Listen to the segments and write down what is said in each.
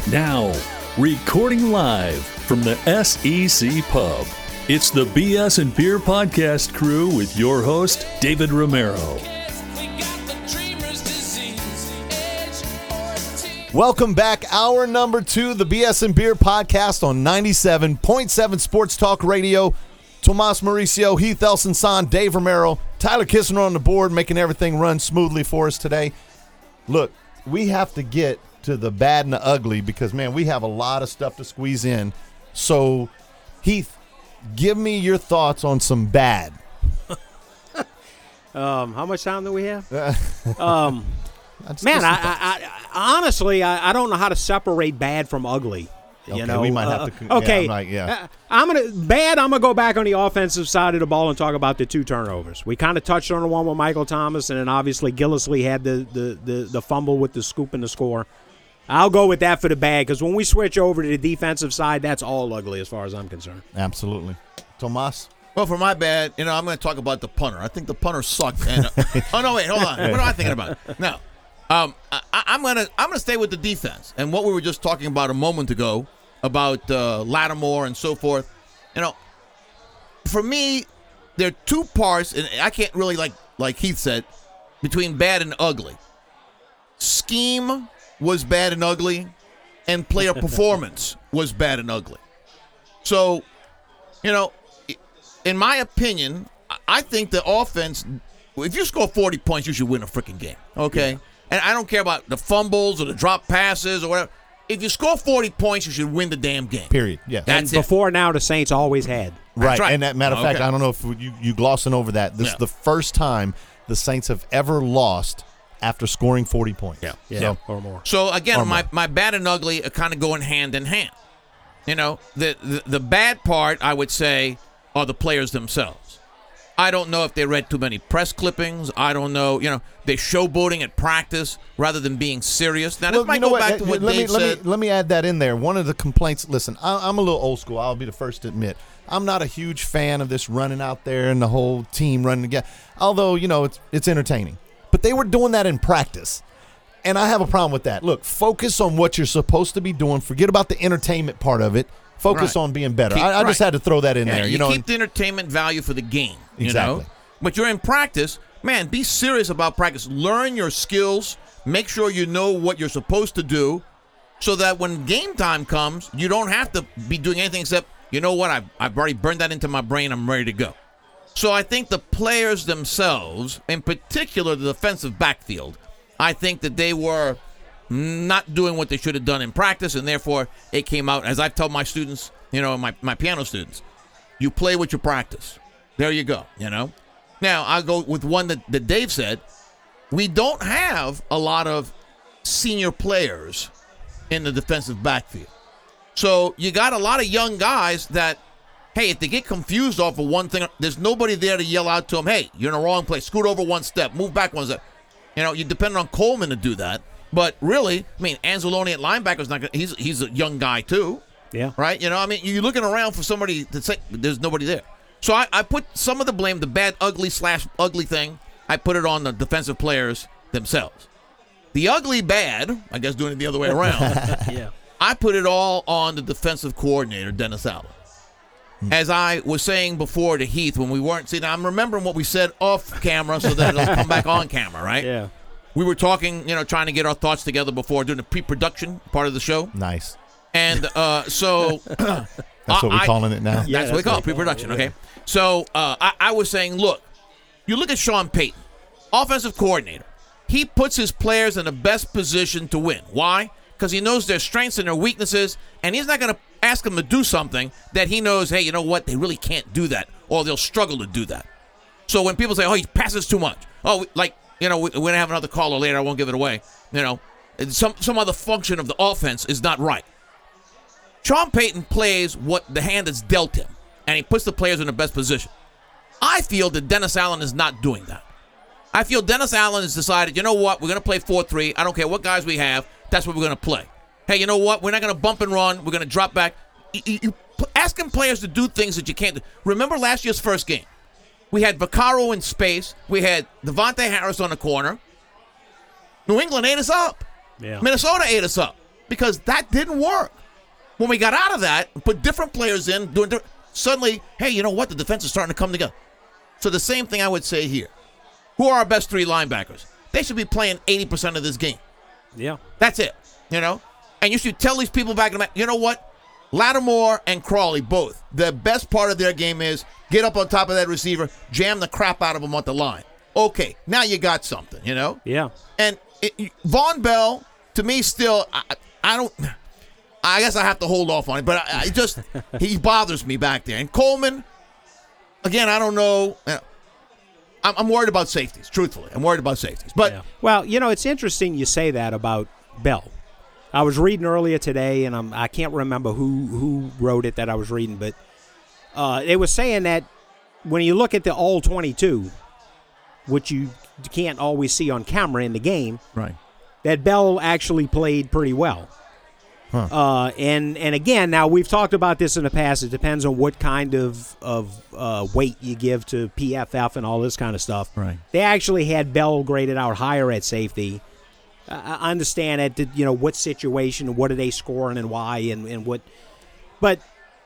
Now, recording live from the SEC Pub, it's the BS and Beer Podcast crew with your host, David Romero. Welcome back. Hour number 2, the BS and Beer Podcast on 97.7 Sports Talk Radio. Tomas Mauricio, Heath Elson-San, Dave Romero, Tyler Kissner on the board, making everything run smoothly for us today. Look, we have to get to the bad and the ugly because, man, we have a lot of stuff to squeeze in. So, Heath, give me your thoughts on some bad. How much time do we have? I honestly, I don't know how to separate bad from ugly. You know, we might have to. Okay, I'm gonna go back on the offensive side of the ball and talk about the 2 turnovers. We kind of touched on the one with Michael Thomas, and then obviously Gillislee had the fumble with the scoop and the score. I'll go with that for the bad because when we switch over to the defensive side, that's all ugly as far as I'm concerned. Absolutely, Tomas. Well, for my bad, I'm going to talk about the punter. I think the punter sucked. And oh no, wait, hold on. What am I thinking about? No, I'm gonna stay with the defense and what we were just talking about a moment ago about Lattimore and so forth. For me, there are 2 parts, and I can't really like Heath said, between bad and ugly. Scheme was bad and ugly, and player performance was bad and ugly. So, in my opinion, I think the offense, if you score 40 points, you should win a freaking game, okay? Yeah. And I don't care about the fumbles or the drop passes or whatever. If you score 40 points, you should win the damn game. Period, yeah. And before now, the Saints always had. Right, and that matter of fact, I don't know if you glossing over that. This is the first time the Saints have ever lost after scoring 40 points. Yeah, or more. So, again, my bad and ugly are kind of going hand in hand. The bad part, I would say, are the players themselves. I don't know if they read too many press clippings. I don't know. They're showboating at practice rather than being serious. Now, this might go back to what Dave said. Let me add that in there. One of the complaints, listen, I'm a little old school. I'll be the first to admit. I'm not a huge fan of this running out there and the whole team running together. Although, it's entertaining. But they were doing that in practice. And I have a problem with that. Look, focus on what you're supposed to be doing. Forget about the entertainment part of it. Focus on being better. I just had to throw that in there. You keep the entertainment value for the game. Exactly. But you're in practice. Man, be serious about practice. Learn your skills. Make sure you know what you're supposed to do so that when game time comes, you don't have to be doing anything except, you know what, I've already burned that into my brain. I'm ready to go. So I think the players themselves, in particular the defensive backfield, I think that they were not doing what they should have done in practice, and therefore it came out, as I've told my students, my piano students, you play what you practice. There you go, Now, I'll go with one that Dave said. We don't have a lot of senior players in the defensive backfield. So you got a lot of young guys that, hey, if they get confused off of one thing, there's nobody there to yell out to them, hey, you're in the wrong place. Scoot over one step. Move back one step. You depend on Coleman to do that. But really, Anzalone at linebacker's not. He's a young guy too. Yeah. Right. You're looking around for somebody to say there's nobody there. So I put some of the blame, the bad, ugly thing. I put it on the defensive players themselves. The ugly bad, I guess, doing it the other way around. Yeah. I put it all on the defensive coordinator, Dennis Allen. As I was saying before to Heath when we weren't seeing, I'm remembering what we said off camera so that it'll come back on camera, right? Yeah. We were talking, trying to get our thoughts together before doing the pre-production part of the show. Nice. And so that's what we're calling it now. That's what we call it, pre-production. Okay. So I was saying, look, you look at Sean Payton, offensive coordinator. He puts his players in the best position to win. Why? Because he knows their strengths and their weaknesses, and he's not going to ask them to do something that he knows, hey, you know what, they really can't do that, or they'll struggle to do that. So when people say, oh, he passes too much, we're going to have another caller later, I won't give it away, some other function of the offense is not right. Sean Payton plays what the hand is dealt him, and he puts the players in the best position. I feel that Dennis Allen is not doing that. I feel Dennis Allen has decided, you know what, we're going to play 4-3. I don't care what guys we have. That's what we're going to play. Hey, you know what? We're not going to bump and run. We're going to drop back. You asking players to do things that you can't do. Remember last year's first game? We had Vaccaro in space. We had Devontae Harris on the corner. New England ate us up. Yeah. Minnesota ate us up. because that didn't work. When we got out of that, put different players in, suddenly, hey, you know what? The defense is starting to come together. So the same thing I would say here. Who are our best 3 linebackers? They should be playing 80% of this game. Yeah. That's it, And you should tell these people back in the you know what? Lattimore and Crawley both. The best part of their game is get up on top of that receiver, jam the crap out of him on the line. Okay, now you got something, Yeah. And Von Bell, to me, still, I guess I have to hold off on it, but he bothers me back there. And Coleman, again, I don't know. I'm worried about safeties, truthfully. I'm worried about safeties. But Well, it's interesting you say that about Bell. I was reading earlier today, and I can't remember who wrote it that I was reading, but they were saying that when you look at the all-22, which you can't always see on camera in the game, right, that Bell actually played pretty well. Huh. And again, now we've talked about this in the past. It depends on what kind of weight you give to PFF and all this kind of stuff. Right. They actually had Bell graded out higher at safety. I understand it. What situation, what are they scoring, and why, and what. But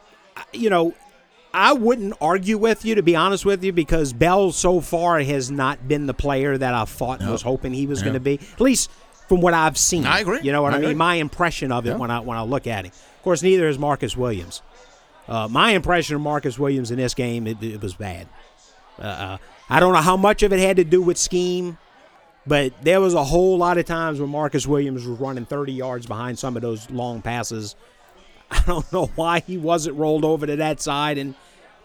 I wouldn't argue with you, to be honest with you, because Bell so far has not been the player that I thought and was hoping he was going to be. At least from what I've seen. I agree. You know what I mean? Agree. My impression of it when I look at him. Of course, neither is Marcus Williams. My impression of Marcus Williams in this game, it was bad. I don't know how much of it had to do with scheme, but there was a whole lot of times when Marcus Williams was running 30 yards behind some of those long passes. I don't know why he wasn't rolled over to that side. And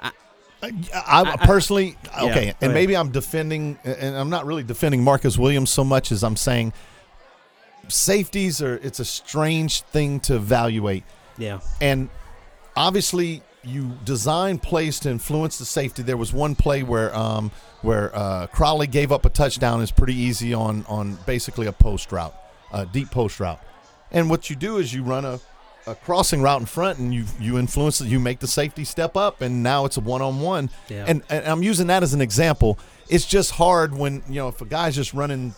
I personally, okay, Yeah, and maybe I'm defending, and I'm not really defending Marcus Williams so much as I'm saying safeties it's a strange thing to evaluate. Yeah. And obviously you design plays to influence the safety. There was one play where Crawley gave up a touchdown. Is pretty easy on basically a post route, a deep post route. And what you do is you run a crossing route in front, and you influence it. You make the safety step up, and now it's a one-on-one. Yeah. And I'm using that as an example. It's just hard when if a guy's just running.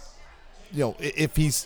If he's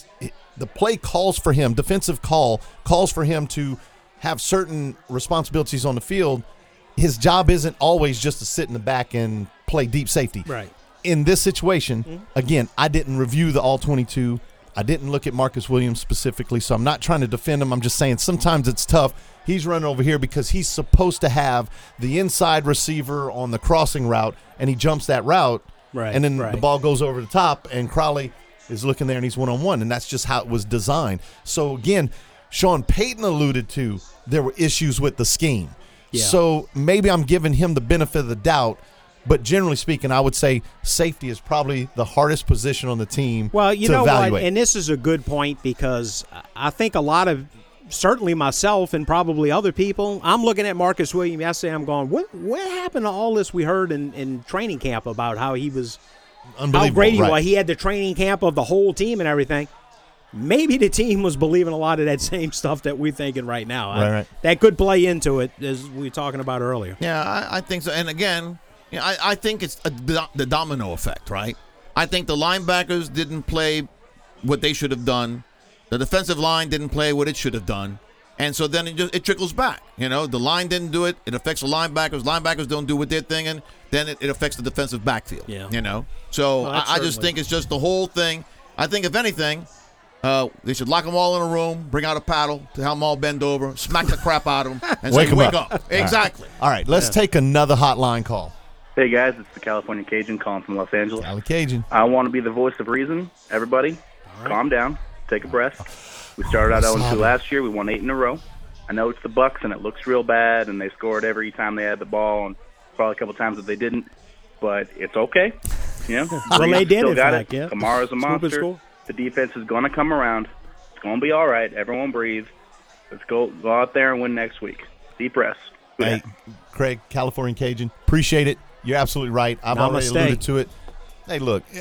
the play calls for him, defensive call calls for him to have certain responsibilities on the field. His job isn't always just to sit in the back and play deep safety. Right. In this situation, again, I didn't review the all-22. I didn't look at Marcus Williams specifically, so I'm not trying to defend him. I'm just saying sometimes it's tough. He's running over here because he's supposed to have the inside receiver on the crossing route, and he jumps that route, Right. and then right. the ball goes over the top, and Crawley is looking there, and he's one-on-one, and that's just how it was designed. So, again, Sean Payton alluded to there were issues with the scheme. Yeah. So maybe I'm giving him the benefit of the doubt, but generally speaking, I would say safety is probably the hardest position on the team Well, to you know evaluate. what? And this is a good point because I think a lot of, certainly myself and probably other people, I'm looking at Marcus Williams yesterday, I'm going, what happened to all this we heard in training camp about how he was, how Unbelievable, great he right. was. He had the training camp of the whole team and everything. Maybe the team was believing a lot of that same stuff that we're thinking right now. Right. That could play into it, as we were talking about earlier. Yeah, I think so. And again, I think it's the domino effect, right? I think the linebackers didn't play what they should have done. The defensive line didn't play what it should have done. And so then it trickles back. The line didn't do it. It affects the linebackers. Linebackers don't do what they're thinking. Then it affects the defensive backfield. Yeah. So Well, I just think it's just the whole thing. I think, if anything, they should lock them all in a room, bring out a paddle to have them all bend over, smack the crap out of them, and Wake say, 'em wake up. up. Exactly. All right, let's take another hotline call. Hey guys, it's the California Cajun calling from Los Angeles. Alec Cajun. I want to be the voice of reason. Everybody, calm down, take a breath. We started out 0-2 last year. We won 8 in a row. I know it's the Bucks, and it looks real bad, and they scored every time they had the ball, and probably a couple times that they didn't. But it's okay. Well, Breeze they did, still in got fact, it. yeah. Kamara's a Scoop and monster. score. The defense is going to come around. It's going to be all right. Everyone breathe. Let's go out there and win next week. Deep breaths. Hey, Craig, California Cajun, appreciate it. You're absolutely right. I've already Namaste. alluded to it. Hey, look,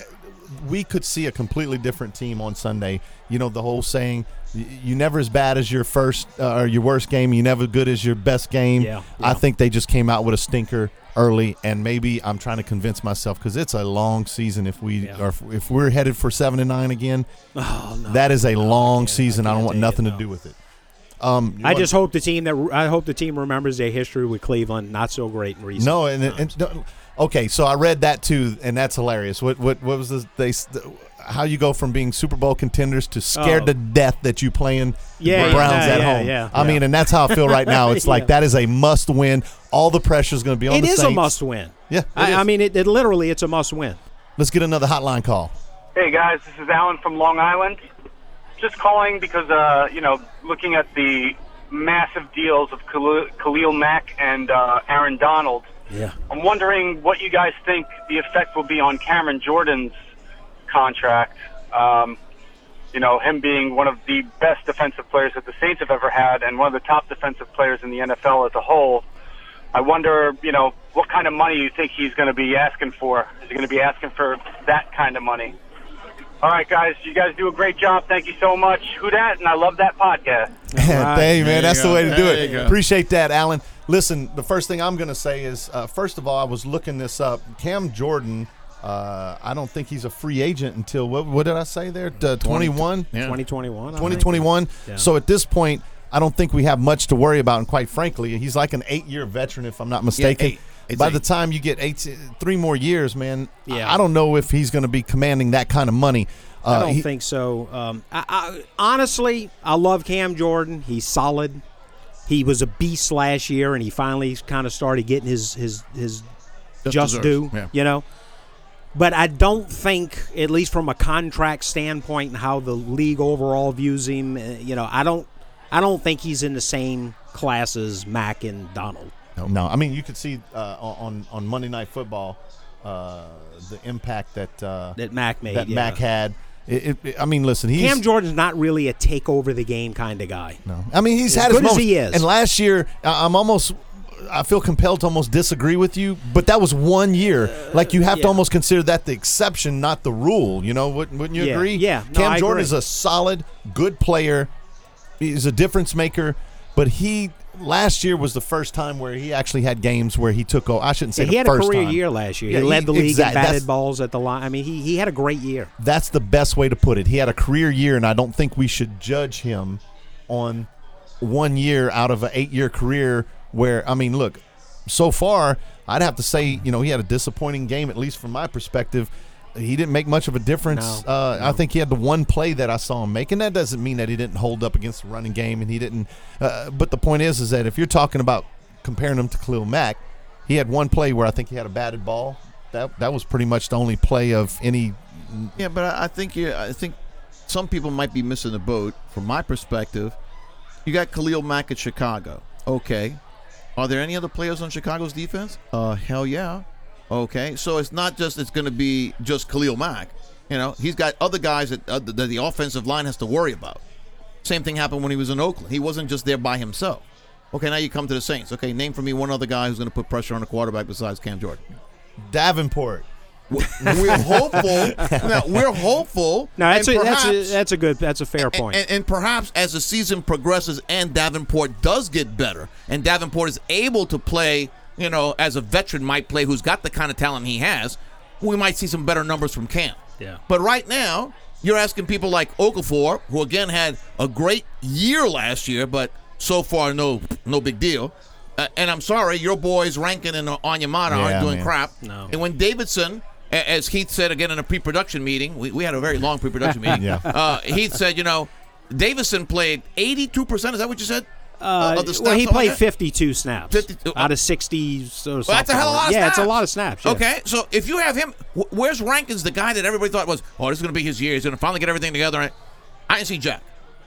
we could see a completely different team on Sunday. You know, the whole saying, you never as bad as your first or your worst game. You never good as your best game. Yeah. I think they just came out with a stinker early, and maybe I'm trying to convince myself because it's a long season. If if we're headed for 7-9 again, that is a long season. I don't want nothing to do with it. I just hope the team remembers their history with Cleveland. Not so great in recent times. Okay, so I read that too, and that's hilarious. What was how you go from being Super Bowl contenders to scared to death that you playing the Browns at home. I mean, and that's how I feel right now. It's like that is a must win. All the pressure is going to be on the Saints. It is a must win. Yeah, I mean, it literally it's a must win. Let's get another hotline call. Hey guys, this is Alan from Long Island. Just calling because looking at the massive deals of Khalil Mack and Aaron Donald. Yeah. I'm wondering what you guys think the effect will be on Cameron Jordan's contract. Him being one of the best defensive players that the Saints have ever had and one of the top defensive players in the NFL as a whole. I wonder, what kind of money you think he's going to be asking for. Is he going to be asking for that kind of money? All right, guys, you guys do a great job. Thank you so much. Who dat? And I love that podcast. Hey, man, that's the way to do it. Appreciate that, Alan. Listen, the first thing I'm going to say is, first of all, I was looking this up. Cam Jordan, I don't think he's a free agent until, what did I say there? 21? 2021. 2021. Yeah. So at this point, I don't think we have much to worry about. And quite frankly, he's like an 8-year veteran, if I'm not mistaken. By the time you get 3 more years, man, I don't know if he's going to be commanding that kind of money. I don't think so. Honestly, I love Cam Jordan. He's solid. He was a beast last year, and he finally kind of started getting his just due, But I don't think, at least from a contract standpoint and how the league overall views him, I don't think he's in the same class as Mack and Donald. No, I mean, you could see on Monday Night Football the impact that Mack made. That Mack had. I mean, listen, Cam Jordan's not really a take over the game kind of guy. No, I mean he's as had good his as he is. And last year, I feel compelled to almost disagree with you, but that was 1 year. You have to almost consider that the exception, not the rule. Wouldn't you agree? Yeah. No, Cam I Jordan agree. is a solid, good player. He's a difference maker, but last year was the first time where he actually had games where he took over. I shouldn't say he had a career time. year last year. Yeah, he led the league in batted that's, balls at the line. I mean, he had a great year. That's the best way to put it. He had a career year, and I don't think we should judge him on 1 year out of an 8-year career where, I mean, look, so far, I'd have to say, he had a disappointing game, at least from my perspective. He didn't make much of a difference. No. I think he had the one play that I saw him make, and that doesn't mean that he didn't hold up against the running game, and he didn't. But the point is that if you're talking about comparing him to Khalil Mack, he had one play where I think he had a batted ball. That was pretty much the only play of any. Yeah, but I think some people might be missing the boat. From my perspective, you got Khalil Mack at Chicago. Okay, are there any other players on Chicago's defense? Hell yeah. Okay, so it's not just it's going to be just Khalil Mack. He's got other guys that the offensive line has to worry about. Same thing happened when he was in Oakland. He wasn't just there by himself. Okay, now you come to the Saints. Okay, name for me one other guy who's going to put pressure on the quarterback besides Cam Jordan. Davenport. We're hopeful. Now, we're hopeful. No, that's a fair point. And perhaps as the season progresses and Davenport does get better, and Davenport is able to play, as a veteran might play, who's got the kind of talent he has, we might see some better numbers from Cam. Yeah. But right now, you're asking people like Okafor, who again had a great year last year, but so far no big deal. And I'm sorry, your boys Rankin and Onyemata aren't doing crap. No. And when Davidson, as Heath said again in a pre-production meeting, we had a very long pre-production meeting. Heath said, Davidson played 82%. Is that what you said? Of the snaps, well, he played 52 snaps 52, out of 60. So that's a hell of a lot of snaps. Yeah, it's a lot of snaps. Yeah. Okay, so if you have him, where's Rankins, the guy that everybody thought was, this is going to be his year. He's going to finally get everything together. I didn't see Jack.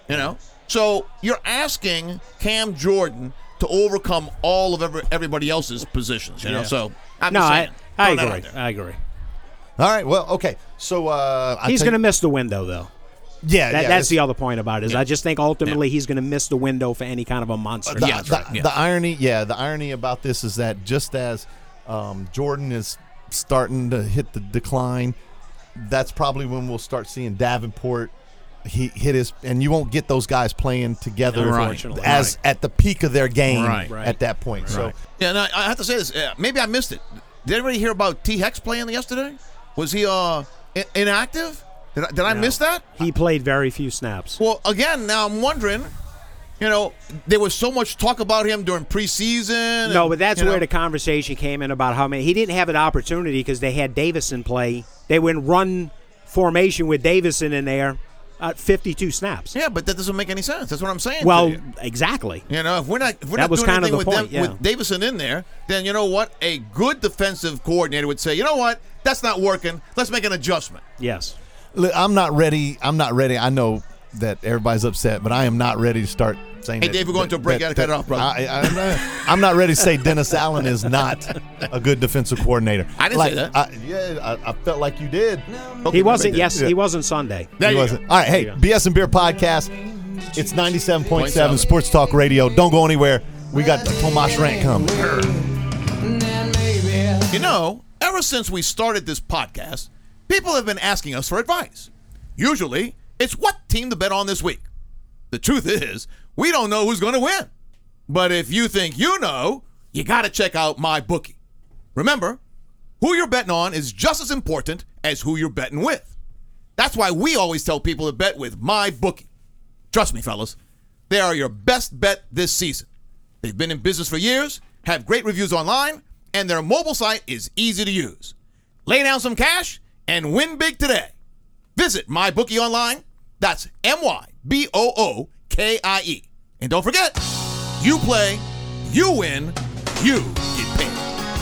So you're asking Cam Jordan to overcome all of everybody else's positions. So I'm just saying, I agree. All right. Well, okay. So he's going to miss the window, though. Yeah, that's the other point about it. Is I just think ultimately he's going to miss the window for any kind of a monster. The irony about this is that just as Jordan is starting to hit the decline, that's probably when we'll start seeing Davenport hit his, and you won't get those guys playing together as at the peak of their game at that point. So yeah, and I have to say this. Maybe I missed it. Did anybody hear about T. Hex playing yesterday? Was he inactive? Did I miss that? He played very few snaps. Well, again, now I'm wondering. There was so much talk about him during preseason. No, but that's where the conversation came in about how many. He didn't have an opportunity because they had Davison play. They went run formation with Davison in there. 52 snaps. Yeah, but that doesn't make any sense. That's what I'm saying. Well, exactly. If we're not doing anything with Davison in there, then you know what? A good defensive coordinator would say, you know what? That's not working. Let's make an adjustment. Yes. Look, I'm not ready. I know that everybody's upset, but I am not ready to start saying Hey, Dave, we're going to a break. Got to cut it off, brother. I'm not ready to say Dennis Allen is not a good defensive coordinator. I didn't say that. I felt like you did. Okay, he wasn't. Yes, he wasn't Sunday. He wasn't. All right, hey, BS and Beer Podcast. It's 97.7 Sports Talk Radio. Don't go anywhere. We got the Tomas Rant coming. Ever since we started this podcast, people have been asking us for advice. Usually, it's what team to bet on this week. The truth is, we don't know who's going to win. But if you think you know, you got to check out MyBookie. Remember, who you're betting on is just as important as who you're betting with. That's why we always tell people to bet with MyBookie. Trust me, fellas, they are your best bet this season. They've been in business for years, have great reviews online, and their mobile site is easy to use. Lay down some cash and win big today. Visit MyBookie online. That's MyBookie. And don't forget, you play, you win, you get paid.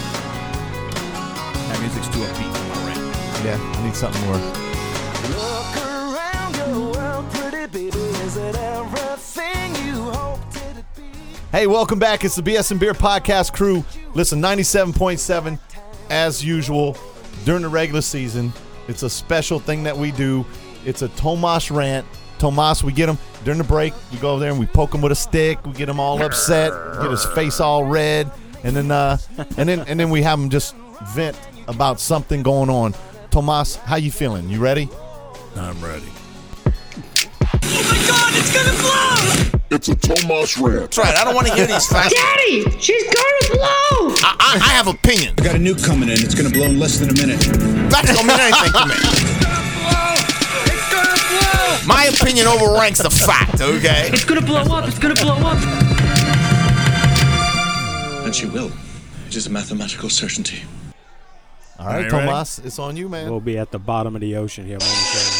That music's too upbeat for my rant. Yeah, I need something more. Look around your world, pretty baby. Is it everything you hoped it'd be? Hey, welcome back. It's the BS and Beer Podcast crew. Listen, 97.7, as usual, during the regular season. It's a special thing that we do. It's a Tomas Rant. Tomas, we get him during the break. We go over there and we poke him with a stick. We get him all upset, get his face all red, and then we have him just vent about something going on. Tomas, how you feeling? You ready? I'm ready. Oh my God, it's gonna blow! It's a Tomas Rant. That's right. I don't want to hear these facts. Daddy, she's gonna blow! I have opinions. I got a nuke coming in. It's going to blow in less than a minute. That don't mean anything to me. It's gonna blow! My opinion overranks the fact, okay? It's gonna blow up, it's gonna blow up! And she will. It is a mathematical certainty. All right, Are you Tomas, it's on you, man. We'll be at the bottom of the ocean here momentarily.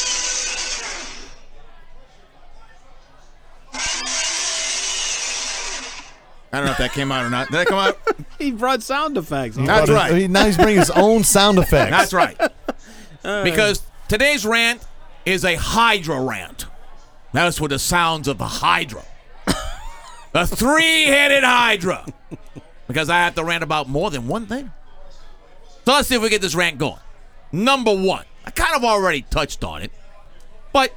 I don't know if that came out or not. Did that come out? He brought sound effects. That's right. Now he's bringing his own sound effects. That's right. Because today's rant is a Hydra rant. That's what the sounds of the Hydra. A three-headed Hydra. Because I have to rant about more than one thing. So let's see if we get this rant going. Number one. I kind of already touched on it. But,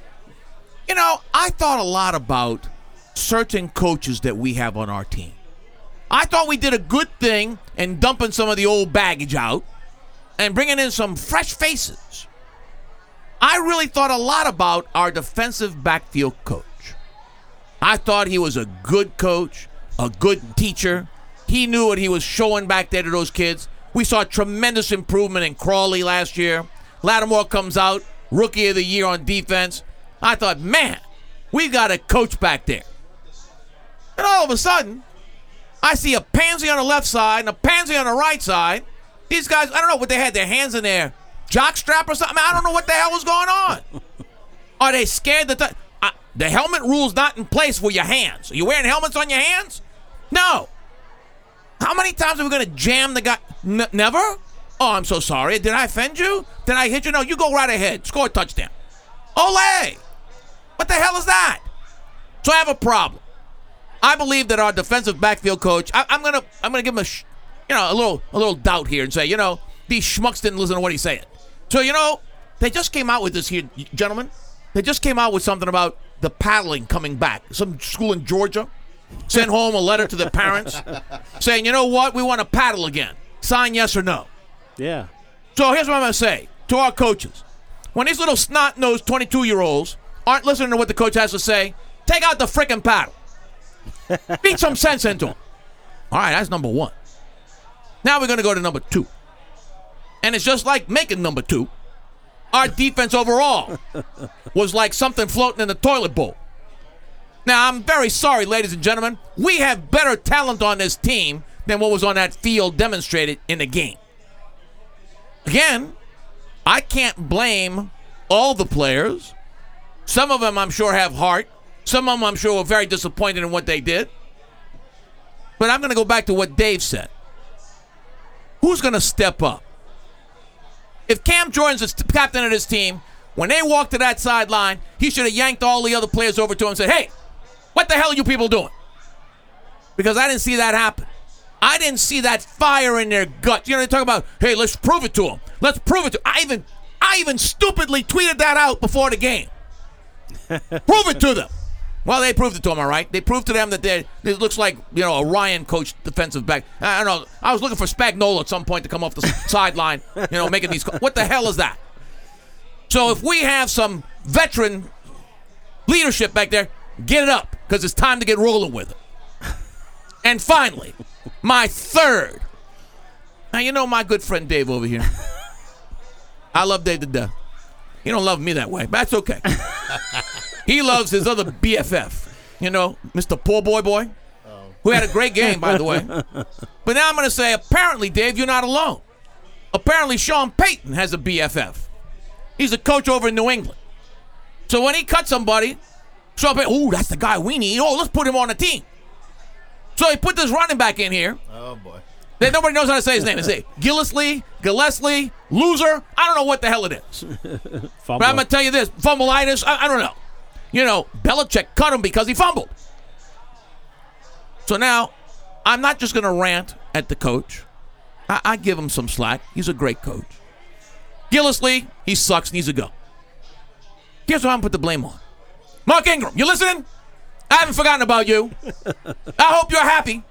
I thought a lot about certain coaches that we have on our team. I thought we did a good thing in dumping some of the old baggage out and bringing in some fresh faces. I really thought a lot about our defensive backfield coach. I thought he was a good coach, a good teacher. He knew what he was showing back there to those kids. We saw tremendous improvement in Crawley last year. Lattimore comes out, Rookie of the Year on defense. I thought, man, we've got a coach back there. And all of a sudden, I see a pansy on the left side and a pansy on the right side. These guys, I don't know what they had, their hands in their jock strap or something. I don't know what the hell was going on. Are they scared that the helmet rule's not in place for your hands? Are you wearing helmets on your hands? No. How many times are we going to jam the guy? Never? Oh, I'm so sorry. Did I offend you? Did I hit you? No, you go right ahead. Score a touchdown. Ole! What the hell is that? So I have a problem. I believe that our defensive backfield coach, I'm gonna give him a little doubt here and say, these schmucks didn't listen to what he's saying. So they just came out with this here, gentlemen. They just came out with something about the paddling coming back. Some school in Georgia sent home a letter to the parents saying, you know what, we want to paddle again. Sign yes or no. Yeah. So here's what I'm gonna say. to our coaches. When these little snot-nosed 22-year-olds aren't listening to what the coach has to say, take out the frickin' paddle. Beat some sense into them. All right, that's number one. Now we're going to go to number two. And it's just like making number two. Our defense overall was like something floating in the toilet bowl. Now, I'm very sorry, ladies and gentlemen. We have better talent on this team than what was on that field demonstrated in the game. Again, I can't blame all the players. Some of them, I'm sure, have heart. Some of them, I'm sure, were very disappointed in what they did. But I'm going to go back to what Dave said. Who's going to step up? If Cam Jordan's the captain of this team, when they walk to that sideline, he should have yanked all the other players over to him and said, hey, what the hell are you people doing? Because I didn't see that happen. I didn't see that fire in their guts. You know, they talk about, hey, let's prove it to them. Let's prove it to them. I even stupidly tweeted that out before the game. Prove it to them. Well, they proved it to them, all right. They proved to them that it looks like, you know, a Ryan coach defensive back. I don't know. I was looking for Spagnuolo at some point to come off the sideline, you know, making these. What the hell is that? So if we have some veteran leadership back there, get it up, because it's time to get rolling with it. And finally, my third. Now, you know my good friend Dave over here. I love Dave to death. He don't love me that way, but that's okay. He loves his other BFF, you know, Mr. Poor Boy, who had a great game, by the way. But now I'm going to say, apparently, Dave, you're not alone. Apparently, Sean Payton has a BFF. He's a coach over in New England. So when he cuts somebody, Sean Payton, ooh, that's the guy we need. Oh, let's put him on the team. So he put this running back in here. Oh, boy. That nobody knows how to say his name. They say Gillislee, loser. I don't know what the hell it is. But I'm going to tell you this, fumbleitis, I don't know. You know, Belichick cut him because he fumbled. So now, I'm not just going to rant at the coach. I give him some slack. He's a great coach. Gillislee, he sucks, needs to go. Here's what I'm going to put the blame on. Mark Ingram, you listening? I haven't forgotten about you. I hope you're happy.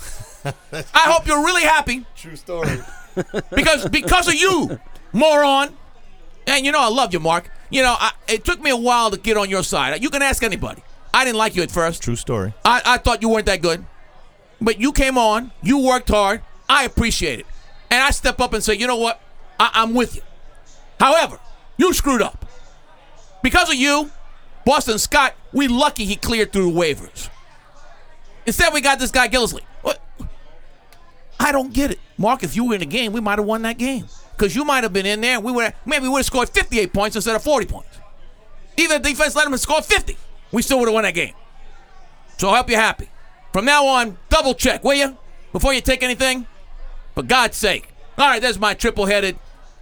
I hope you're really happy. True story. Because of you, moron. And you know I love you, Mark. You know, it took me a while to get on your side. You can ask anybody. I didn't like you at first. True story. I thought you weren't that good. But you came on. You worked hard. I appreciate it. And I step up and say, you know what? I'm with you. However, you screwed up. Because of you, Boston Scott, we lucky he cleared through the waivers. Instead, we got this guy Gillislee. What? I don't get it. Mark, if you were in the game, we might have won that game. Because you might have been in there, and maybe we would have scored 58 points instead of 40 points. Even if the defense let them score 50, we still would have won that game. So I'll help you happy. From now on, double check, will you? Before you take anything? For God's sake. All right, there's my triple-headed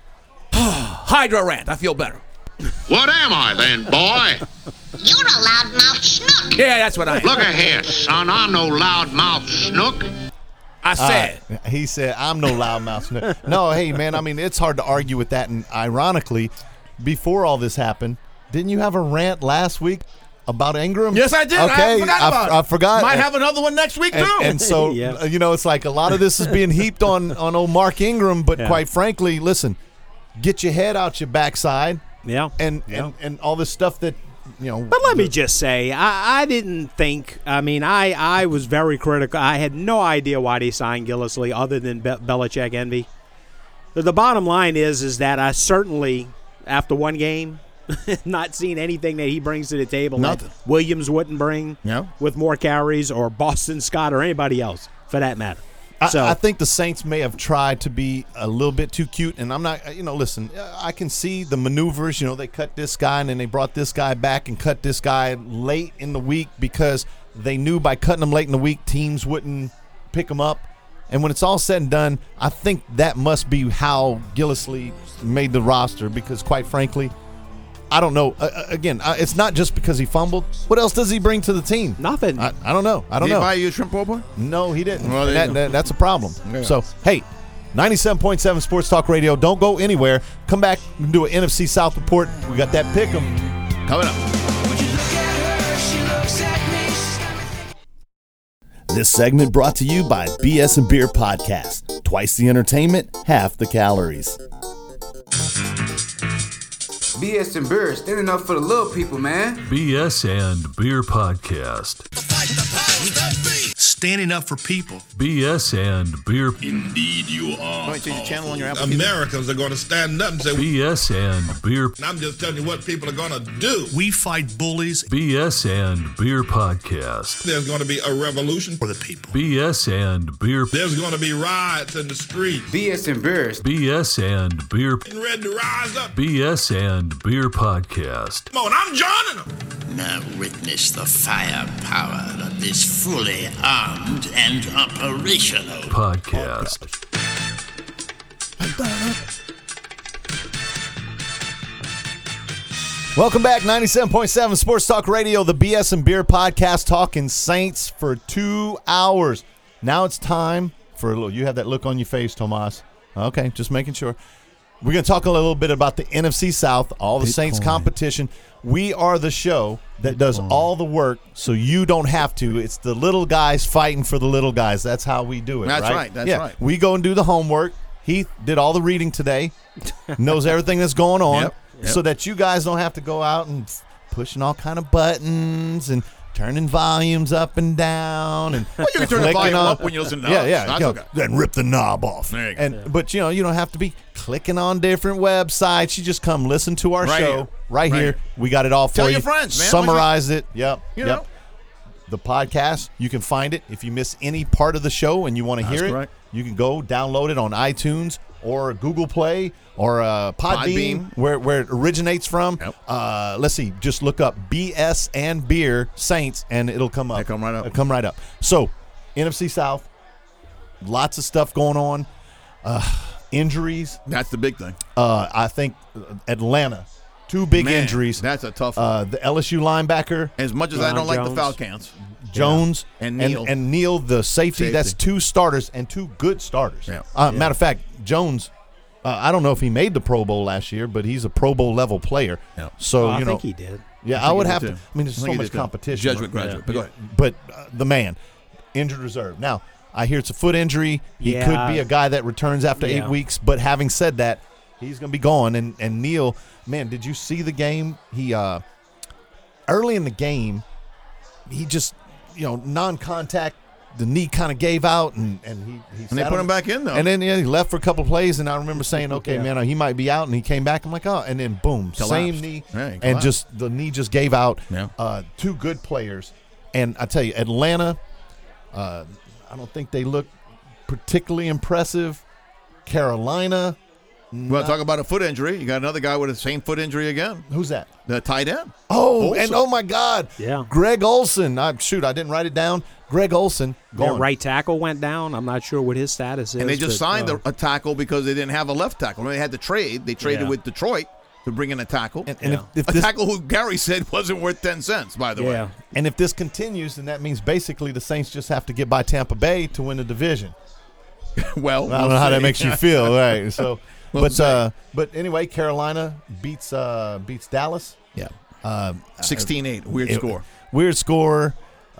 Hydra rant. I feel better. What am I then, boy? You're a loudmouth schnook. Yeah, that's what I am. Look here, son. I'm no loudmouth schnook. I said. He said, I'm no loudmouth schnook. No, hey, man, I mean, it's hard to argue with that. And ironically, before all this happened, didn't you have a rant last week about Ingram? Yes, I did. Okay, I forgot. Might have another one next week, too. And so, you know, it's like a lot of this is being heaped on old Mark Ingram. But quite frankly, listen, get your head out your backside. Yeah. And all this stuff that, you know. But let me just say, I didn't think, I mean, I was very critical. I had no idea why they signed Gillislee other than Belichick envy. The bottom line is that I certainly, after one game, not seen anything that he brings to the table Nothing. that Williams wouldn't bring with more carries, or Boston Scott, or anybody else for that matter. I think the Saints may have tried to be a little bit too cute, and I'm not, you know, listen, I can see the maneuvers. You know, they cut this guy, and then they brought this guy back and cut this guy late in the week because they knew by cutting him late in the week, teams wouldn't pick him up. And when it's all said and done, I think that must be how Gillislee made the roster because, quite frankly, I don't know. Again, it's not just because he fumbled. What else does he bring to the team? Nothing. I don't know. Did he buy you a shrimp boy? No, he didn't. Well, That's a problem. Yeah. So, hey, 97.7 Sports Talk Radio. Don't go anywhere. Come back and do an NFC South report. We got that pick 'em coming up. This segment brought to you by BS and Beer Podcast. Twice the entertainment, half the calories. BS and Beer, standing up for the little people, man. BS and Beer Podcast. Standing up for people. BS and Beer. Indeed you are. Point to your channel on your application. Americans are going to stand up and say, BS and Beer. and I'm just telling you what people are going to do. We fight bullies. BS and Beer Podcast. There's going to be a revolution for the people. BS and Beer. There's going to be riots in the streets. BS and Beer. BS and Beer. Getting ready to rise up. BS and Beer Podcast. Come on, I'm joining them. Now witness the firepower of this fully armed and operational Podcast. Welcome back, 97.7 Sports Talk Radio, the BS and Beer Podcast, talking Saints for 2 hours. Now it's time for a little. You have that look on your face, Tomas. Okay, just making sure. We're going to talk a little bit about the NFC South, all the Saints competition. We are the show that does all the work, so you don't have to. It's the little guys fighting for the little guys. That's how we do it. That's right. That's right. We go and do the homework. Heath did all the reading today, knows everything that's going on, Yep. so that you guys don't have to go out and pushing all kind of buttons and turning volumes up and down and Well, you can turn the clicking volume on- up when you listen to yeah, us. yeah, That's go, okay. then rip the knob off. There you go. And but you don't have to be clicking on different websites. You just come listen to our Right show here. right Right here. here. We got it all for Tell you. your friends, man. Summarize it. Yep. You yep. know. The podcast, you can find it if you miss any part of the show and you want to hear it. correct. You can go download it on iTunes or Google Play or Podbean, where it originates from. Yep. Let's see, just look up BS and Beer Saints and it'll come up. It'll come right up. It'll come right up. So, NFC South, lots of stuff going on. Injuries. That's the big thing. I think Atlanta, two big Man, injuries. That's a tough one. The LSU linebacker, As much as I don't like the Jones. Falcons. Jones, And Neal. and Neal, the safety. Safety. That's two starters and two good starters. Yeah. Matter of fact, Jones, I don't know if he made the Pro Bowl last year, but he's a Pro Bowl level player. Yeah. So I you know, think he did. yeah, I would he have did to. too. I mean, there's I so think he much did too. competition. Jesuit graduate, but go ahead. But the man, injured reserve. Now, I hear it's a foot injury. He Yeah. could be a guy that returns after Yeah. 8 weeks. But having said that, he's going to be gone. And Neal, man, did you see the game? He early in the game, he just non-contact. The knee kind of gave out, and he And sat they put on him it. back in, though. And then he left for a couple of plays, and I remember saying, "Okay, Yeah. man, he might be out." And he came back. I'm like, "Oh!" And then boom, Collapsed. same knee, Yeah, he and collapsed. just the knee just gave out. Yeah. Two good players, and I tell you, Atlanta. I don't think they look particularly impressive. Carolina. Well, talk about a foot injury. You got another guy with the same foot injury again. Who's that? The tight end. Oh, Olsen. and oh my God, Yeah. Greg Olsen. I didn't write it down. Greg Olsen Their gone. right tackle went down. I'm not sure what his status is. And they just but, signed a tackle because they didn't have a left tackle. When they had to trade, they traded Yeah. with Detroit to bring in a tackle. And if a this, tackle who Gary said wasn't worth 10 cents, by the way. Yeah. and if this continues, then that means basically the Saints just have to get by Tampa Bay to win the division. Well, I don't know how that makes you feel, right? So, We'll see. but anyway, Carolina beats Dallas. Yeah. 16-8. Weird score. Weird score.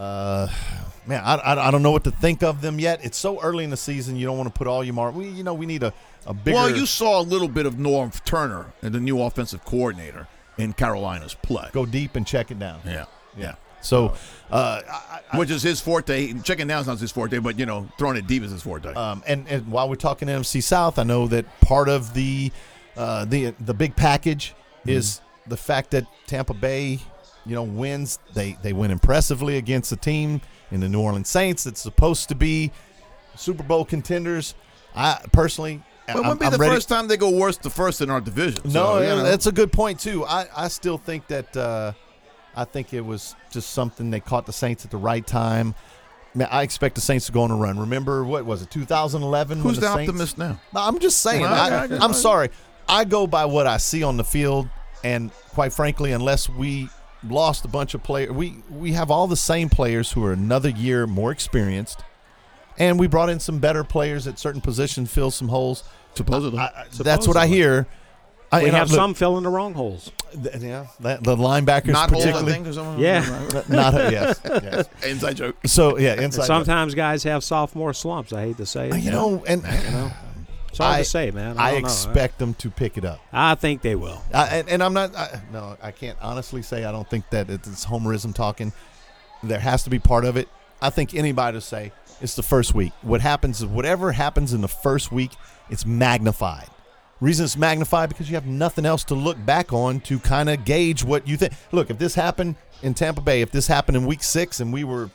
Man, I don't know what to think of them yet. It's so early in the season. You don't want to put all your mark. We need a bigger. Well, you saw a little bit of Norm Turner, the new offensive coordinator, in Carolina's play. Go deep and check it down. Yeah. So, Which is his forte. Checking down is not his forte, but, throwing it deep is his forte. and while we're talking NFC South, I know that part of the big package is the fact that Tampa Bay, wins. They win impressively against a team in the New Orleans Saints that's supposed to be Super Bowl contenders. I personally, Well, it wouldn't be the ready. first time they go worse the first in our division. No, So, that's a good point too. I still think that I think it was just something they caught the Saints at the right time. Man, I expect the Saints to go on a run. Remember, what was it, 2011? Who's when the Saints, optimist now? No, I'm just saying. Well, I'm sorry. I go by what I see on the field, and quite frankly, unless we lost a bunch of players, we have all the same players who are another year more experienced, and we brought in some better players at certain positions, fill some holes. Supposedly. That's what I hear. We have some filling the wrong holes. The linebackers Not holes, I particularly. think, or something? Yeah. Not yes. Inside joke. So yeah, inside. Sometimes guys have sophomore slumps. I hate to say it. and It's hard to say, man. I don't know. expect them to pick it up. I think they will. And I'm not I can't honestly say I don't think that it's homerism talking. There has to be part of it. I think anybody to say it's the first week. What happens is whatever happens in the first week, it's magnified. Reason it's magnified because you have nothing else to look back on to kind of gauge what you think. Look, if this happened in Tampa Bay, if this happened in week 6 and we were,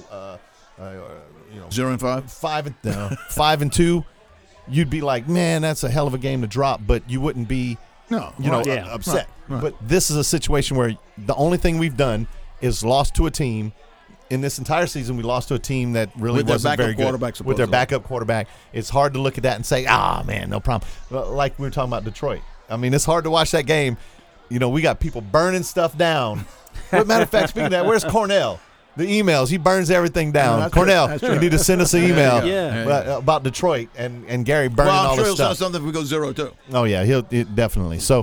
0-5, 5-2, you'd be like, man, that's a hell of a game to drop, but you wouldn't be, upset. Right. But this is a situation where the only thing we've done is lost to a team. In this entire season, we lost to a team that really wasn't very good. With their backup quarterback. It's hard to look at that and say, man, no problem. Like we were talking about Detroit. I mean, it's hard to watch that game. We got people burning stuff down. Matter of fact, speaking of that, where's Cornell? The emails, he burns everything down. No, Cornell, you need to send us an email about Detroit and Gary burning all sure this stuff. He'll send something if we go 0-2. Oh, yeah, he'll definitely. So,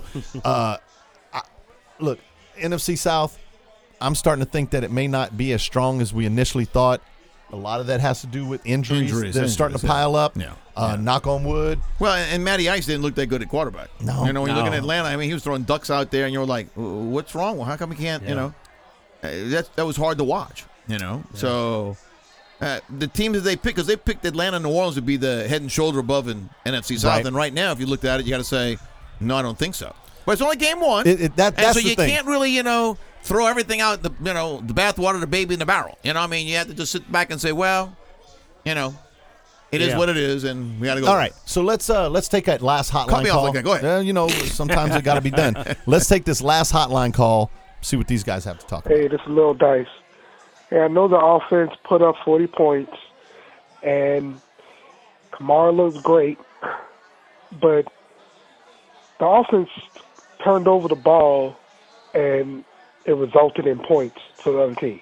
look, NFC South, I'm starting to think that it may not be as strong as we initially thought. A lot of that has to do with injuries that are starting to pile up. Knock on wood. Well, and Matty Ice didn't look that good at quarterback. No. When you're looking at Atlanta, I mean, he was throwing ducks out there, and you're like, what's wrong? Well, how come he can't, that was hard to watch, So the teams that they picked, because they picked Atlanta and New Orleans to be the head and shoulder above in NFC South. Right. And right now, if you looked at it, you got to say, no, I don't think so. But it's only game one. That's so the you thing. Can't really, throw everything out, the bathwater, the baby in the barrel. You have to just sit back and say, well, it is what it is, and we got to go. All right, so let's take that last hotline Cut me call. off again. Go ahead. Sometimes it got to be done. Let's take this last hotline call. See what these guys have to talk about. Hey, this is Lil Dice. Hey, I know the offense put up 40 points, and Kamara looks great, but the offense turned over the ball, and it resulted in points to the other team.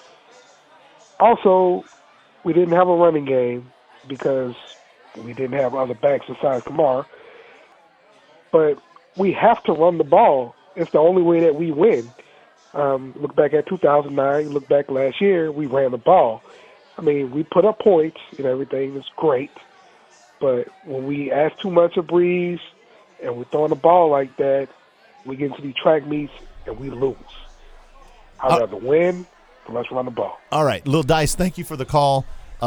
Also, we didn't have a running game because we didn't have other backs besides Kamara. But we have to run the ball. It's the only way that we win. Look back at 2009, look back last year, we ran the ball. I mean, we put up points and everything. It's great. But when we ask too much of Breeze and we're throwing the ball like that, we get into these track meets and we lose. I'd rather win, but let's run the ball. All right, Lil Dice, thank you for the call.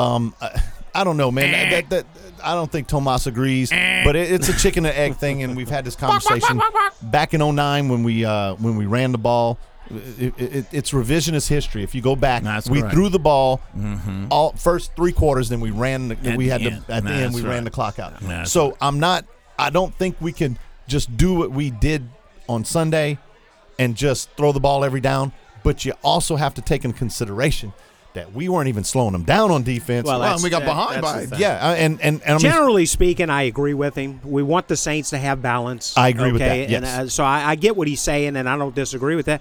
I don't know, man. I don't think Tomas agrees, but it's a chicken and egg thing, and we've had this conversation back in 2009 when we ran the ball. It's revisionist history. If you go back, we threw the ball all first 3 quarters, then we ran. At the end we ran the clock out. So I don't think we can just do what we did on Sunday and just throw the ball every down. But you also have to take into consideration that we weren't even slowing them down on defense. Well, and we got behind by it. Yeah, and generally speaking, I agree with him. We want the Saints to have balance. I agree with that. Yes. And so I get what he's saying, and I don't disagree with that.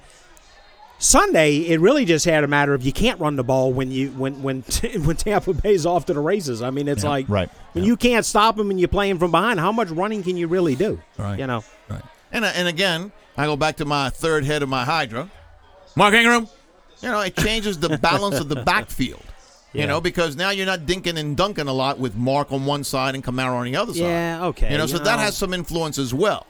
Sunday, it really just had a matter of you can't run the ball when Tampa Bay's off to the races. I mean, it's when you can't stop them and you're playing from behind. How much running can you really do? Right. Right. And again, I go back to my third head of my Hydra, Mark Ingram. It changes the balance of the backfield. Because now you're not dinking and dunking a lot with Mark on one side and Kamara on the other side. Yeah, okay. So that has some influence as well.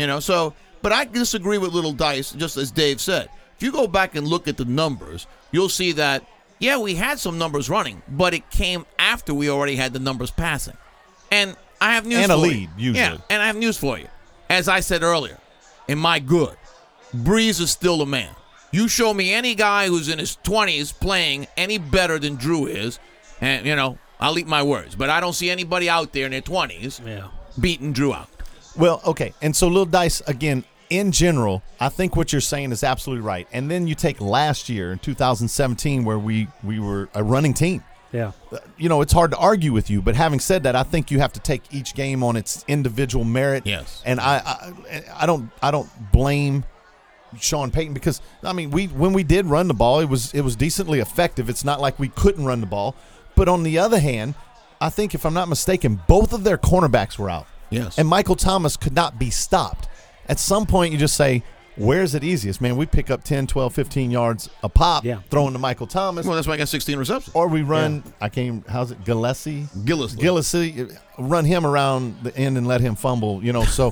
But I disagree with Little Dice, just as Dave said. If you go back and look at the numbers, you'll see that, we had some numbers running, but it came after we already had the numbers passing. And I have news for you. And a lead, usually. Yeah, and I have news for you. As I said earlier, in my good, Breeze is still a man. You show me any guy who's in his 20s playing any better than Drew is, and, I'll eat my words. But I don't see anybody out there in their 20s beating Drew out. Well, okay. And so, Lil Dice, again, in general, I think what you're saying is absolutely right. And then you take last year, in 2017, where we were a running team. Yeah. It's hard to argue with you. But having said that, I think you have to take each game on its individual merit. Yes. And I don't blame Sean Payton because when we did run the ball, it was decently effective. It's not like we couldn't run the ball. But on the other hand, I think if I'm not mistaken, both of their cornerbacks were out. Yes. And Michael Thomas could not be stopped. At some point, you just say, where's it easiest? Man, we pick up 10, 12, 15 yards a pop, throwing to Michael Thomas. Well, that's why I got 16 receptions. Or we run, how's it, Gillespie, run him around the end and let him fumble, So,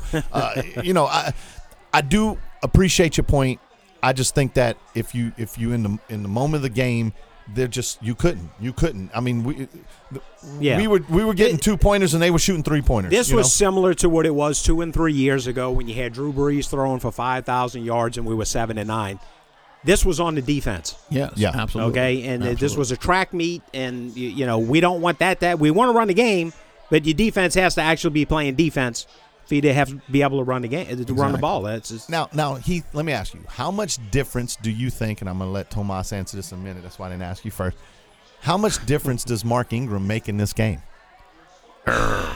I do appreciate your point. I just think that if you in the moment of the game, you couldn't. I mean, we were getting 2-pointers and they were shooting 3-pointers. This was similar to what it was 2 and 3 years ago when you had Drew Brees throwing for 5,000 yards and we were 7-9. This was on the defense. Yes, yeah, absolutely. Okay, and this was a track meet, and we don't want that. We want to run the game, but your defense has to actually be playing defense for you to have to be able to run the game, run the ball. That's just... Now, Heath, let me ask you, how much difference do you think, and I'm going to let Tomas answer this in a minute, that's why I didn't ask you first, how much difference does Mark Ingram make in this game? I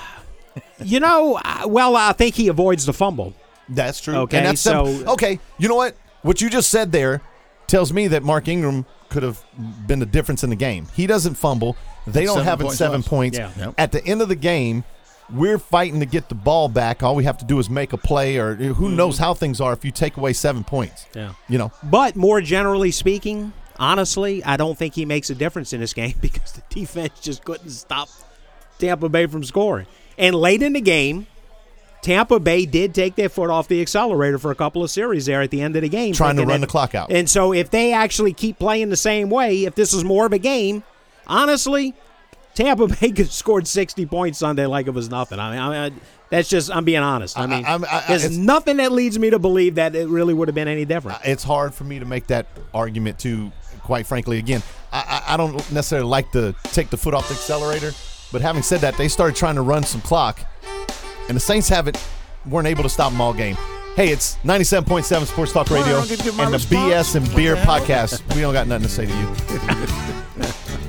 think he avoids the fumble. That's true. Okay, and that's okay, you know what? What you just said there tells me that Mark Ingram could have been the difference in the game. He doesn't fumble. They don't have it 7 points. Yeah. Yep. At the end of the game, we're fighting to get the ball back. All we have to do is make a play, or who knows how things are if you take away 7 points. Yeah. But more generally speaking, honestly, I don't think he makes a difference in this game because the defense just couldn't stop Tampa Bay from scoring. And late in the game, Tampa Bay did take their foot off the accelerator for a couple of series there at the end of the game. Trying to run the clock out. And so if they actually keep playing the same way, if this is more of a game, honestly, Tampa Bay could have scored 60 points Sunday like it was nothing. I mean, that's just, I'm being honest. I mean, there's nothing that leads me to believe that it really would have been any different. It's hard for me to make that argument, too, quite frankly. Again, I don't necessarily like to take the foot off the accelerator, but having said that, they started trying to run some clock, and the Saints weren't able to stop them all game. Hey, it's 97.7 Sports Talk Radio and the BS and Beer Podcast. We don't got nothing to say to you.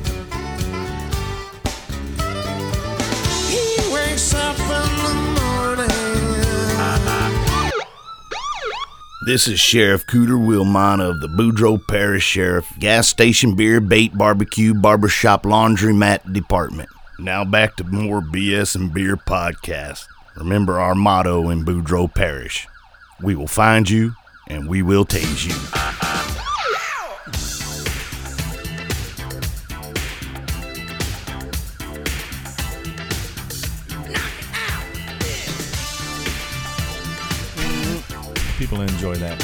This is Sheriff Cooter Wilmana of the Boudreaux Parish Sheriff Gas Station Beer, Bait, Barbecue, Barbershop, Laundromat Department. Now back to more BS and Beer Podcast. Remember our motto in Boudreaux Parish. We will find you and we will tase you. People enjoy that.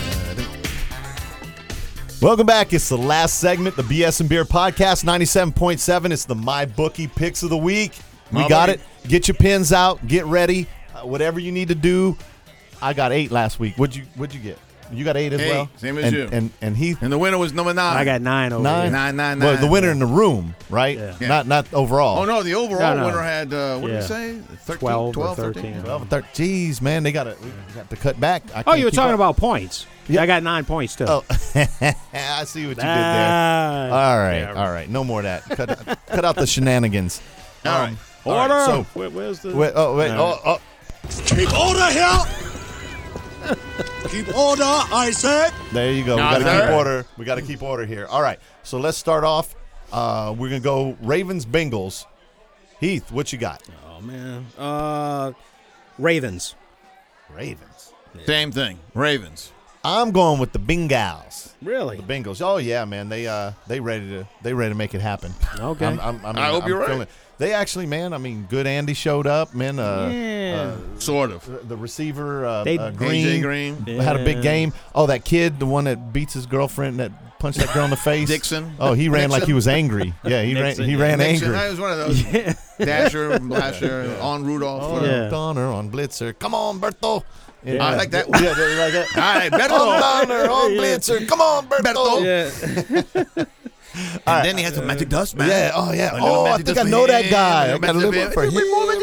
Welcome back. It's the last segment, the BS and Beer Podcast, 97.7. It's the MyBookie Picks of the Week. We got it. Get your pens out. Get ready. Whatever you need to do. I got 8 last week. What'd you get? You got 8 as well? Same as you. And Heath? And the winner was number 9. I got 9 over 9. Well, the winner in the room, right? Yeah. Not overall. Oh, no, the overall winner had, what did you say? 12 or 13. 12 or 13. Jeez, man, we got to cut back. You were talking about points. Yeah. I got 9 points, too. Oh. I see what you did there. All right. No more of that. Cut out the shenanigans. All right. Order. So, where's the... Keep order here. Keep order, I said. There you go. We got to keep order. We got to keep order here. All right. So let's start off. We're going to go Ravens-Bengals. Heath, what you got? Oh, man. Ravens. Yeah. Same thing. Ravens. I'm going with the Bengals. Really? The Bengals. Oh yeah, man. They ready to make it happen. Okay. I hope you're right. They actually, man. I mean, good Andy showed up, man. Sort of. The receiver, AJ Green, had a big game. Oh, that kid, the one that beats his girlfriend, that punched that girl in the face. Dixon. Oh, he ran like he was angry. Yeah, he ran angry. That was one of those. Dasher, Blasher, on Rudolph. Donner on Blitzer. Come on, Berto. Yeah. I like that. Yeah, you like that? All right, Berto. On Donner, on Blitzer. Come on, Berto. Yeah. And then he has some magic dust, man. Yeah. Oh, yeah. I think I know that guy. I got to live up for him.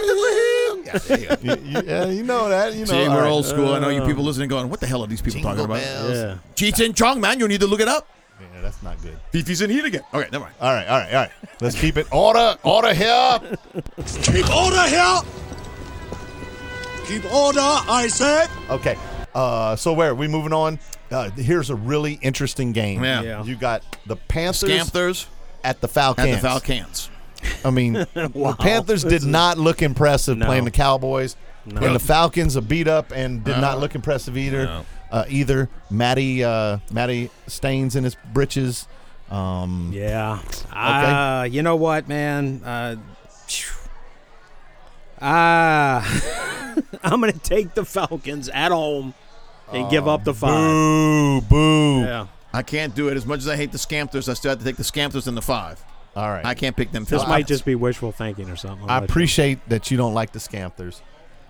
Yeah, you know that. You know. See, we're old school. I know you people listening going, what the hell are these people talking about? Yeah. Cheech and Chong, man. You need to look it up. Yeah, that's not good. Fifi's in heat again. Okay, never mind. All right. Let's keep it. Order here. Keep order here. Keep order, I said. Okay. So where are we moving on? Here's a really interesting game. Yeah. You got the Panthers Scampers at the Falcons. I mean, the Panthers did not look impressive playing the Cowboys. No. And the Falcons are beat up and did not look impressive either. No. either. Matty stains in his britches. Yeah. Okay. You know what, man? I'm going to take the Falcons at home and give up the 5. Boo. Yeah. I can't do it. As much as I hate the Scampers, I still have to take the Scampers in the 5. All right. I can't pick them. This might just be wishful thinking or something. I appreciate that you don't like the Scampers.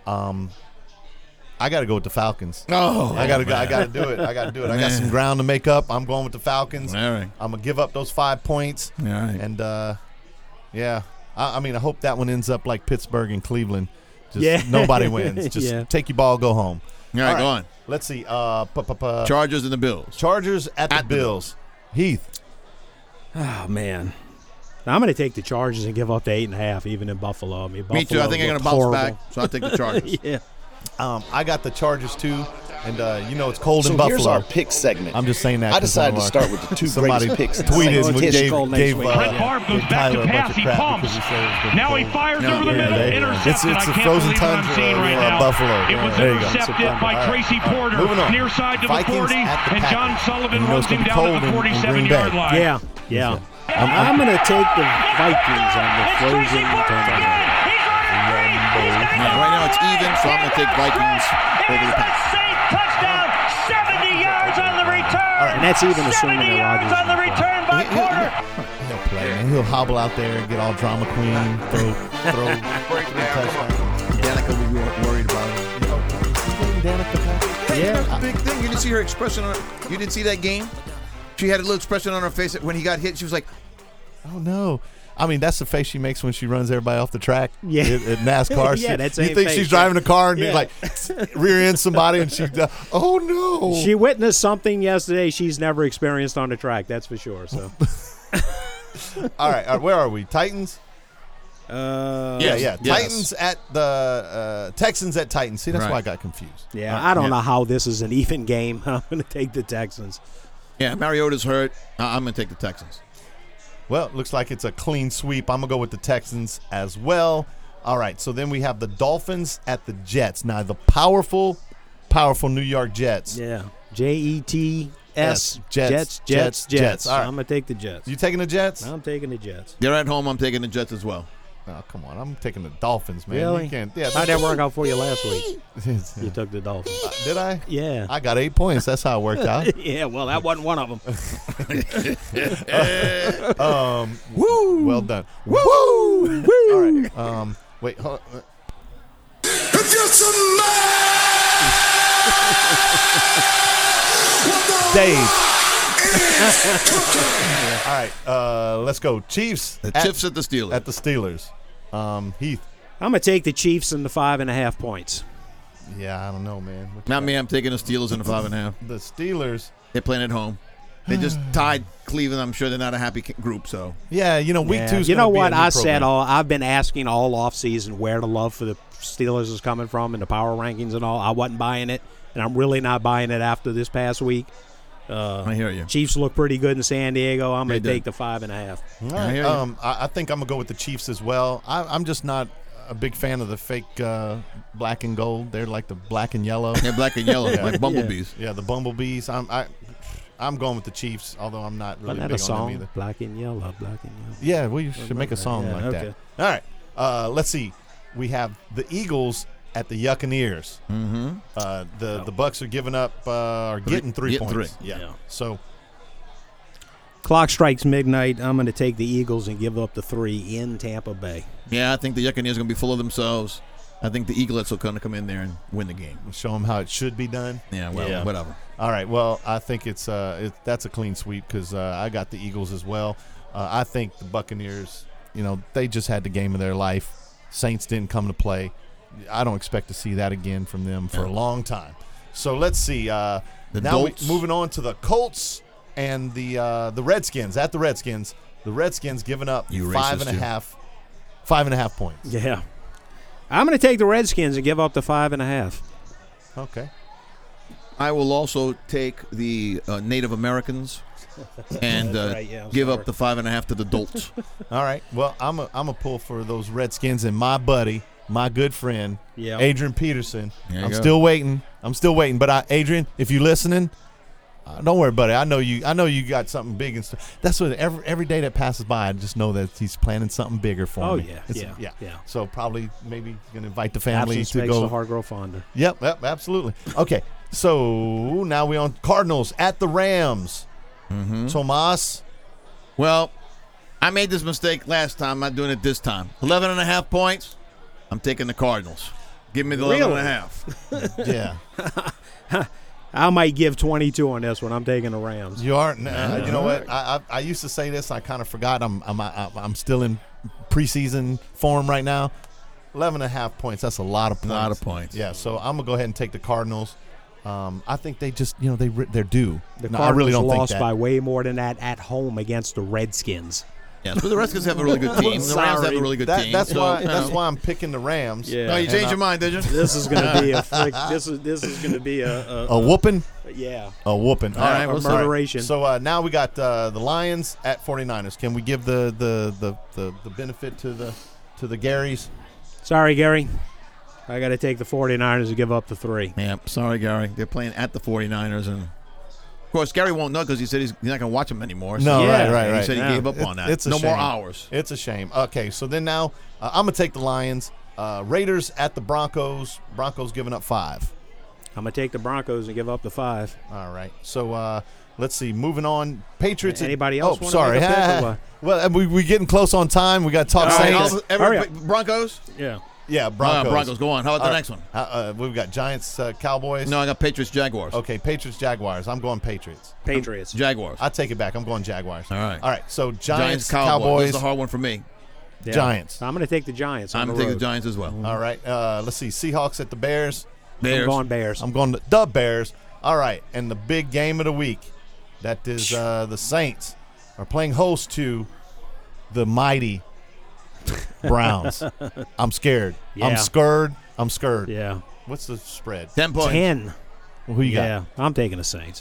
I got to go with the Falcons. Oh, I got to do it. I got some ground to make up. I'm going with the Falcons. All right. I'm going to give up those 5 points. All right. And, yeah. I mean, I hope that one ends up like Pittsburgh and Cleveland. Just nobody wins. Just take your ball, go home. All right, go on. Let's see. Chargers and the Bills. Chargers at the Bills. Heath. Oh, man. I'm going to take the Chargers and give up the 8.5, even in Buffalo. I mean, Me too. I think I'm going to bounce back, so I'll take the Chargers. Yeah. I got the Chargers too, and it's cold in So Buffalo. here's our pick segment. I'm just saying that. I decided to start with the 2 greatest picks. Tweeted and gave Brett Favre goes back to pass. He pumps. Now he fires over the middle. Intercepted. It's I a can't frozen believe what I'm tundra seeing of right now. Buffalo. It was There you go. intercepted by Tracy Porter. Near side to the 40, and John Sullivan runs him down to the 47-yard line. Yeah. I'm going to take the Vikings on the frozen tundra. Right now it's even, so I'm going to take Vikings over the Packers. Touchdown, 70 yards on the return. And that's even assuming that Rodgers on the return by Porter. He'll play, man. He'll hobble out there and get all drama queen, throw touchdown. Danica will be worried about it. Yeah. Big thing. You didn't see her expression on her. You didn't see that game? She had a little expression on her face when he got hit. She was like, oh, no. I mean, that's the face she makes when she runs everybody off the track at NASCAR. Yeah, that's you think she's driving a car and like rear end somebody and she's oh no. She witnessed something yesterday she's never experienced on the track, that's for sure. So all right, where are we? Titans? Yes. Titans at the Texans at Titans. See, that's why I got confused. Yeah, I don't know how this is an even game. I'm going to take the Texans. Yeah, Mariota's hurt. I'm going to take the Texans. Well, it looks like it's a clean sweep. I'm going to go with the Texans as well. All right, so then we have the Dolphins at the Jets. Now, the powerful New York Jets. Yeah, Jets. Jets. All right. I'm going to take the Jets. You taking the Jets? I'm taking the Jets. They're at home. I'm taking the Jets as well. Oh, come on. I'm taking the Dolphins, man. Really? You can't, how'd that work out for you last week? You took the Dolphins. Did I? Yeah. I got 8 points. That's how it worked out. Yeah, well, that wasn't one of them. Woo! Well done. Woo! Woo! All right. Wait. Hold on. If you're Dave. All right, let's go. Chiefs. The Chiefs at the Steelers. At the Steelers. Heath. I'm going to take the Chiefs in the 5.5 points. Yeah, I don't know, man. Not me. I'm taking the Steelers in the 5.5. The Steelers. They're playing at home. They just tied Cleveland. I'm sure they're not a happy group. So yeah, week 2. You know what I said? I've been asking all offseason where the love for the Steelers is coming from in the power rankings and all. I wasn't buying it, and I'm really not buying it after this past week. I hear you. Chiefs look pretty good in San Diego. I'm going to take the 5.5. All right. I think I'm going to go with the Chiefs as well. I'm just not a big fan of the fake black and gold. They're like the black and yellow. They're black and yellow, like bumblebees. Yeah, the bumblebees. I'm going with the Chiefs, although I'm not really big on them either. Black and yellow, black and yellow. Yeah, we should make a song like that. All right. Let's see. We have the Eagles at the Buccaneers. Mm-hmm. The Bucks are giving up or getting 3 points. Yeah. So clock strikes midnight. I'm going to take the Eagles and give up the 3 in Tampa Bay. Yeah, I think the Buccaneers are going to be full of themselves. I think the Eaglets will kind of come in there and win the game. Show them how it should be done. Yeah, well, whatever. All right. Well, I think that's a clean sweep because I got the Eagles as well. I think the Buccaneers, they just had the game of their life. Saints didn't come to play. I don't expect to see that again from them for a long time. So let's see. Moving on to the Colts and the Redskins. At the Redskins, giving up 5.5 points. Yeah. I'm going to take the Redskins and give up the 5.5. Okay. I will also take the Native Americans and give up the 5.5 to the Dolts. All right. Well, I'm a pull for those Redskins and my buddy my good friend, Yep. Adrian Peterson. There you I'm go. still waiting. But Adrian, if you're listening, don't worry, buddy. I know you got something big and stuff. That's what every day that passes by, I just know that he's planning something bigger for me. Yeah. So probably maybe gonna invite the family Absence to makes go. the heart grow fonder. Yep, absolutely. Okay, so now we on Cardinals at the Rams. Tomas. Well, I made this mistake last time. I'm not doing it this time. 11.5 points. I'm taking the Cardinals. Give me the 11.5. Yeah. I might give 22 on this one. I'm taking the Rams. You are. You know what? I used to say this. I kind of forgot. I'm still in preseason form right now. 11.5 points. That's a lot of points. A lot of points. Yeah. So I'm gonna go ahead and take the Cardinals. I think they just they're due. The No, Cardinals I really don't lost think that. by way more than that at home against the Redskins. Yeah, but the Redskins have a really good team. The Rams have a really good team. That's so, why. you know. That's why I'm picking the Rams. Yeah. No, you changed your mind, did you? This is going to be a flick. This is going to be a whooping. Yeah. A whooping. All right, a murderation. So now we got the Lions at 49ers. Can we give the benefit to the Garys? Sorry, Gary. I got to take the 49ers and give up the 3. Yeah, sorry, Gary. They're playing at the 49ers, and of course, Gary won't know because he said he's not going to watch them anymore. No, so right. He said he gave up on that. It's a no shame. more hours. It's a shame. Okay, so then now I'm going to take the Lions. Raiders at the Broncos. Broncos giving up 5. I'm going to take the Broncos and give up the 5. All right. So let's see. Moving on. Patriots. Anybody else? Oh, sorry. Make a pick or what? Well, we getting close on time. We got to talk Saints. Hurry up. Broncos? Yeah. Yeah, Broncos. Broncos, go on. How about the next one? We've got Giants, Cowboys. No, I got Patriots, Jaguars. Okay, Patriots, Jaguars. I'm going Patriots. Patriots. Jaguars. I take it back. I'm going Jaguars. All right. All right, so Giants, Cowboys. Cowboys. That's the hard one for me. Yeah. Giants. I'm going to take the Giants. I'm going going to take the Giants as well. All right, let's see. Seahawks at the Bears. Bears. I'm going Bears. I'm going the Bears. All right, and the big game of the week, that is the Saints are playing host to the mighty Browns. I'm scared. Yeah. I'm scared. Yeah. What's the spread? 10 points. 10. Who you got? Yeah, I'm taking the Saints.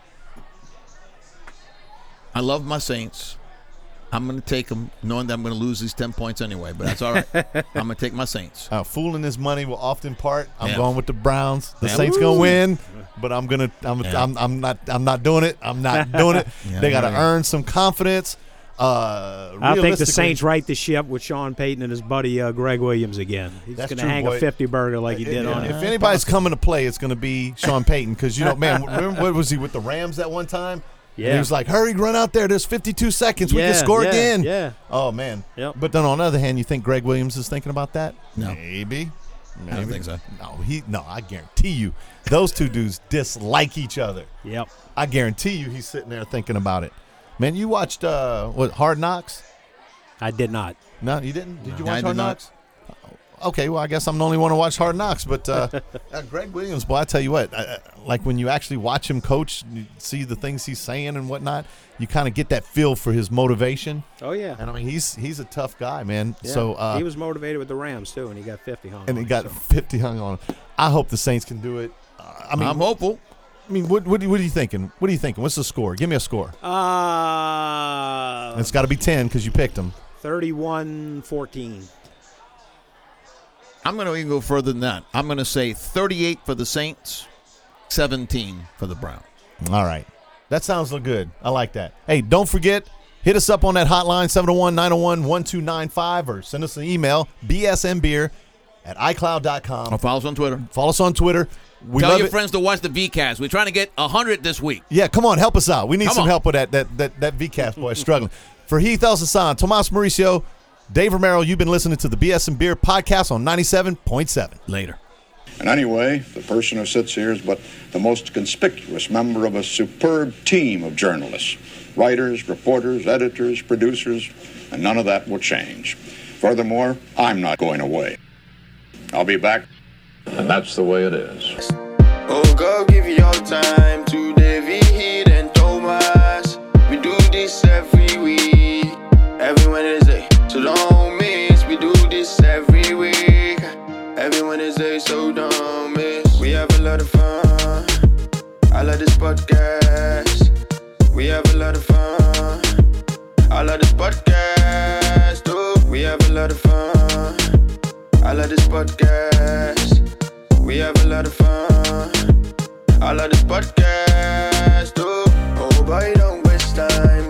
I love my Saints. I'm going to take them, knowing that I'm going to lose these 10 points anyway, but that's all right. I'm going to take my Saints. Fooling his money will often part. I'm Yeah. going with the Browns. The Yeah. Saints gonna win, but I'm not doing it. I'm not doing it. Yeah, They got to yeah. earn some confidence. I think the Saints right the ship with Sean Payton and his buddy Greg Williams again. He's That's going to true, hang boy. a 50 burger like he did on If him. anybody's coming to play, it's going to be Sean Payton because man, remember what was he with the Rams that one time? Yeah. And he was like, "Hurry, run out there! There's 52 seconds. We Yeah, can score yeah, again." yeah. Oh man. Yep. But then on the other hand, you think Greg Williams is thinking about that? No. Maybe. I don't think so. No, I guarantee you, those two dudes dislike each other. Yep. I guarantee you, he's sitting there thinking about it. Man, you watched Hard Knocks? I did not. No, you didn't. Did you I watch did Hard not. Knocks? Okay, well, I guess I'm the only one to watch Hard Knocks. But Greg Williams, boy, I tell you what, like when you actually watch him coach, you see the things he's saying and whatnot, you kind of get that feel for his motivation. Oh, yeah. And I mean, he's a tough guy, man. Yeah. So he was motivated with the Rams, too, and he got 50 hung and on he him, got so. 50 hung on him. I hope the Saints can do it. I mean, I'm hopeful. I mean, what are you thinking? What are you thinking? What's the score? Give me a score. It's got to be 10 because you picked them. 31-14. I'm going to even go further than that. I'm going to say 38 for the Saints, 17 for the Browns. All right. That sounds good. I like that. Hey, don't forget, hit us up on that hotline, 701-901-1295, or send us an email, bsmbbeer@icloud.com. Or follow us on Twitter. Follow us on Twitter. We Tell love your it. friends to watch the VCast. We're trying to get 100 this week. Yeah, come on, help us out. We need Come some on. help with that VCast boy struggling. For Heath Elson, Tomas Mauricio, Dave Romero, you've been listening to the BS and Beer podcast on 97.7. Later. And anyway, the person who sits here is but the most conspicuous member of a superb team of journalists, writers, reporters, editors, producers, and none of that will change. Furthermore, I'm not going away. I'll be back, and that's the way it is. Oh, go give your time to Davey, Heat, and Thomas. We do this every week, every Wednesday, so don't miss. We do this every week, every Wednesday, so don't miss. We have a lot of fun. I love this podcast. We have a lot of fun. I love this podcast. Oh, we have a lot of fun. I I love this podcast. We have a lot of fun. I love this podcast. Oh boy, don't waste time.